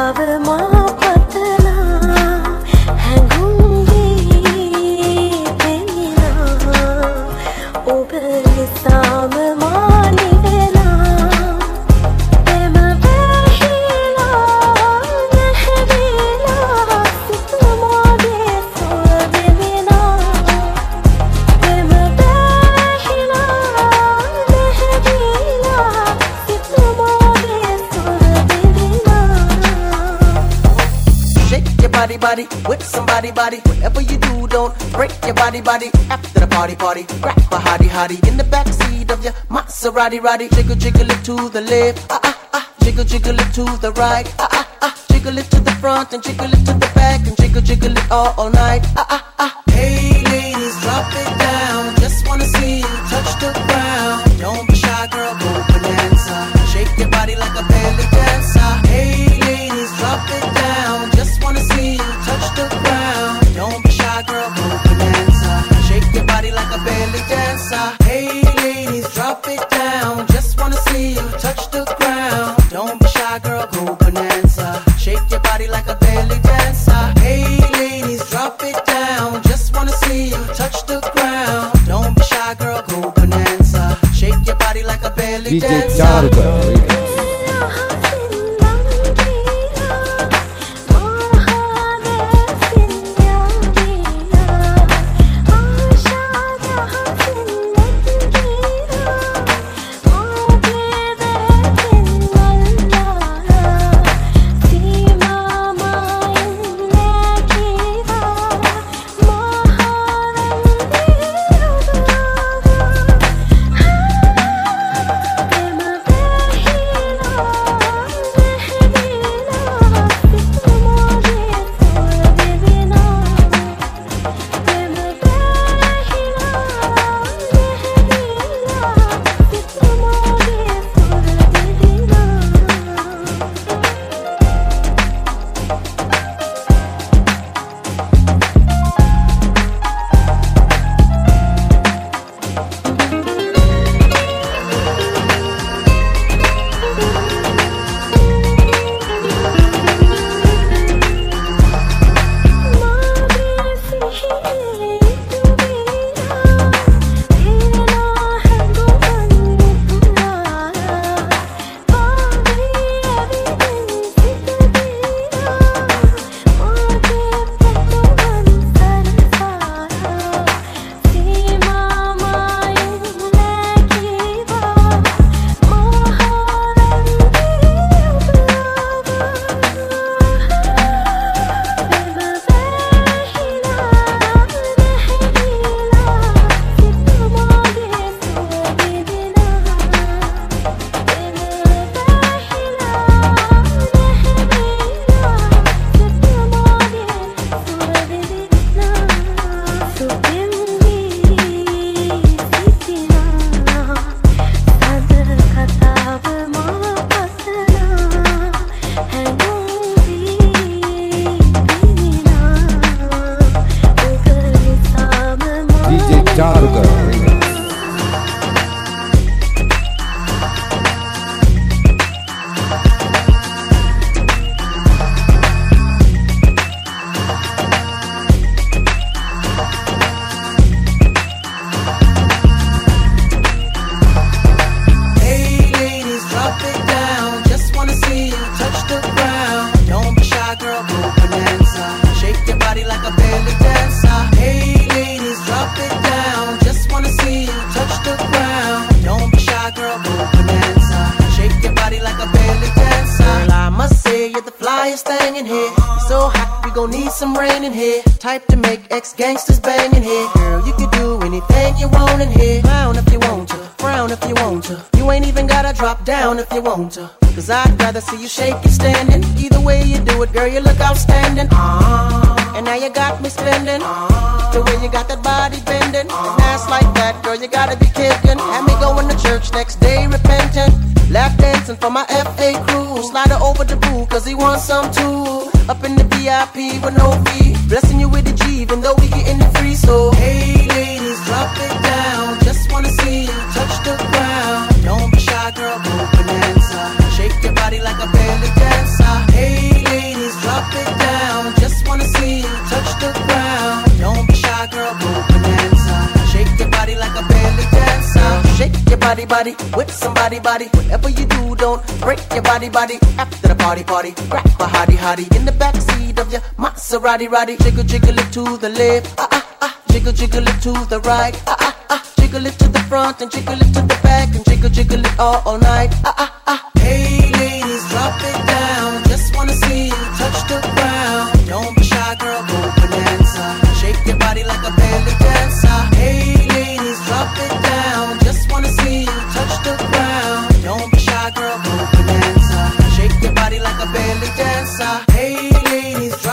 Body with somebody body. Whatever you do, don't break your body. After the party, grab a hottie in the backseat of your Maserati, roddy. Jiggle, jiggle it to the left, jiggle, jiggle it to the right, jiggle it to the front and jiggle it to the back and jiggle, jiggle it all night, Hey ladies, drop it down. Just wanna see you touch the ground. Don't be shy, girl, go bonanza. Shake your body like a belly dancer. Hey ladies, drop it down. Just wanna see you touch the ground. Don't be shy, girl, go bonanza. Shake your body like a belly dancer. Hey ladies, drop it down. Just wanna see you touch the ground. Don't be shy, girl, go bonanza. Shake your body like a belly dancer. Hey ladies, drop it down. Just wanna see you touch the ground. Don't be shy, girl, go bonanza. Shake your body like a belly dancer. Some rain in here, type to make ex-gangsters bang in here. Girl, you can do anything you want in here. Frown if you want to, frown if you want to. You ain't even gotta drop down if you want to. Cause I'd rather see you shaking standing. Either way you do it, girl, you look outstanding. And now you got me spending. The way you got that body bending. And ass like that, girl, you gotta be kidding. Had me going to church next day repentant. Lap dancing for my FA crew. Slide her over the pool cause he wants some too. Up in the VIP with no fee. Blessing you with the G even though we getting it free. So hey ladies, drop it down. Just wanna see you touch the ground. Don't be shy, girl, go bonanza. Shake your body like a belly dancer. Hey ladies, body with somebody body. Whatever you do, don't break your body. After the party, grab a hottie in the backseat of your Maserati. Jiggle it to the left, jiggle it to the right, jiggle it to the front and jiggle it to the back and jiggle it all night. Hey ladies, drop it down. Just wanna see you touch the ground. Don't be shy, girl, go bonanza. Shake your body like a belly dancer. Hey ladies, drop it down. Just wanna see you touch the ground. Don't be shy, girl, go bonanza. Shake your body like a belly dancer. Hey ladies, drop